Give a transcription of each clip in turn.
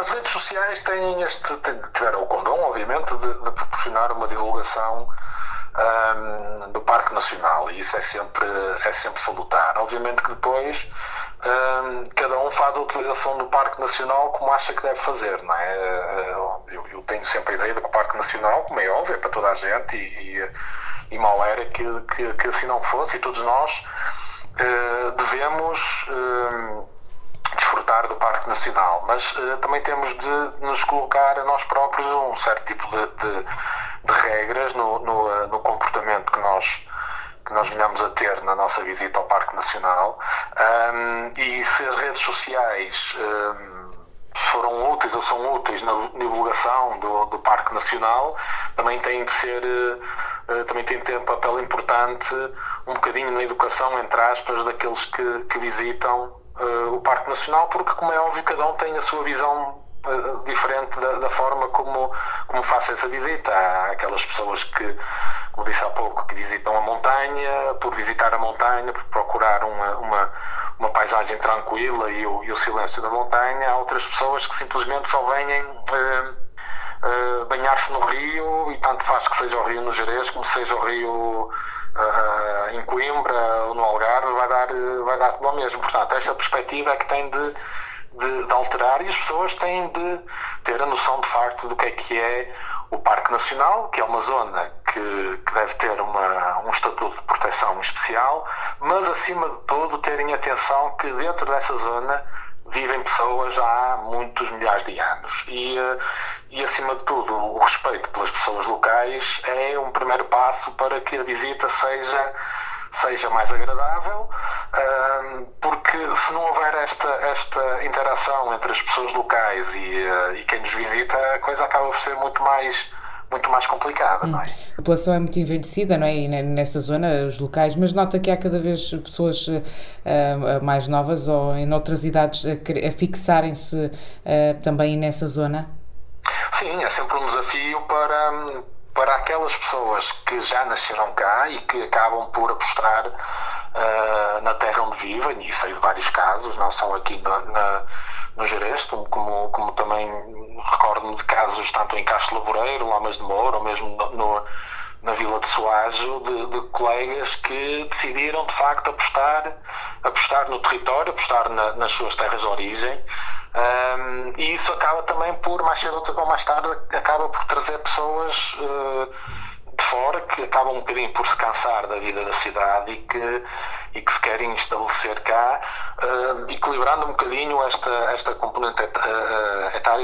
As redes sociais tiveram o condão, obviamente, de proporcionar uma divulgação do Parque Nacional, e isso é sempre salutar. Obviamente que depois cada um faz a utilização do Parque Nacional como acha que deve fazer, não é? Eu tenho sempre a ideia de que o Parque Nacional, como é óbvio, é para toda a gente, e mal era que assim não fosse, e todos nós devemos desfrutar do Parque Nacional, mas também temos de nos colocar a nós próprios um certo tipo de regras no comportamento que nós venhamos a ter na nossa visita ao Parque Nacional, e se as redes sociais foram úteis ou são úteis na divulgação do Parque Nacional, também têm de ter um papel importante um bocadinho na educação, entre aspas, daqueles que visitam o Parque Nacional, porque, como é óbvio, cada um tem a sua visão diferente da forma como faça essa visita. Há aquelas pessoas que, como disse há pouco, que visitam a montanha por visitar a montanha, por procurar uma paisagem tranquila e o silêncio da montanha. Há outras pessoas que simplesmente só vêm banhar-se no rio, e tanto faz que seja o rio no Gerês como seja o rio em Coimbra ou no Algarve, vai dar tudo ao mesmo. Portanto, esta perspectiva é que tem de alterar, e as pessoas têm de ter a noção de facto do que é o Parque Nacional, que é uma zona que deve ter um estatuto de proteção especial, mas acima de tudo terem atenção que dentro dessa zona vivem pessoas há muitos milhares de anos, e acima de tudo o respeito pelas pessoas locais é um primeiro passo para que a visita seja mais agradável, porque se não houver esta interação entre as pessoas locais e quem nos visita, a coisa acaba por ser muito mais complicada, não é? A população é muito envelhecida, não é? E nessa zona, os locais, mas nota que há cada vez pessoas mais novas ou em outras idades a fixarem-se também nessa zona? Sim, é sempre um desafio para aquelas pessoas que já nasceram cá e que acabam por apostar na terra onde vivem, e sei de vários casos, não só aqui no Gerês, como também recordo-me de casos tanto em Castro Laboreiro, Lamas de Moura, ou mesmo na Vila de Soajo, de colegas que decidiram de facto apostar no território, apostar nas suas terras de origem, e isso acaba também por, mais cedo ou mais tarde, acaba por trazer pessoas de fora que acabam um bocadinho por se cansar da vida da cidade e que se querem estabelecer cá, equilibrando um bocadinho esta componente etária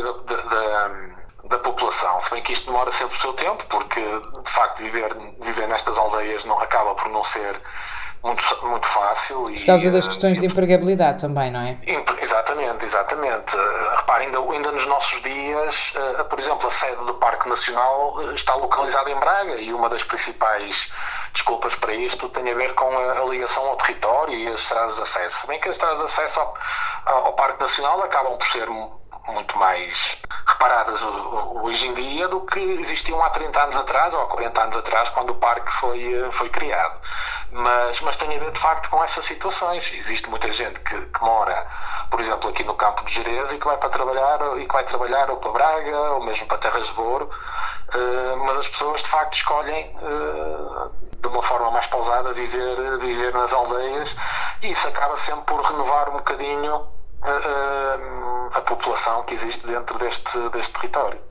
da população. Se bem que isto demora sempre o seu tempo, porque de facto viver nestas aldeias não acaba por não ser muito fácil. Por causa das questões de empregabilidade também, não é? Exatamente. Reparem, ainda nos nossos dias, por exemplo, a sede do Parque Nacional está localizada em Braga, e uma das principais desculpas para isto tem a ver com a ligação ao território e as estradas de acesso. Se bem que as estradas de acesso ao Parque Nacional acabam por ser muito mais reparadas hoje em dia do que existiam há 30 anos atrás ou há 40 anos atrás, quando o parque foi criado. Mas tem a ver de facto com essas situações. Existe muita gente que mora, por exemplo, aqui no campo de Gerês e que vai trabalhar ou para Braga ou mesmo para Terras de Douro, mas as pessoas de facto escolhem de uma forma mais pausada viver nas aldeias, e isso acaba sempre por renovar um bocadinho a população que existe dentro deste território.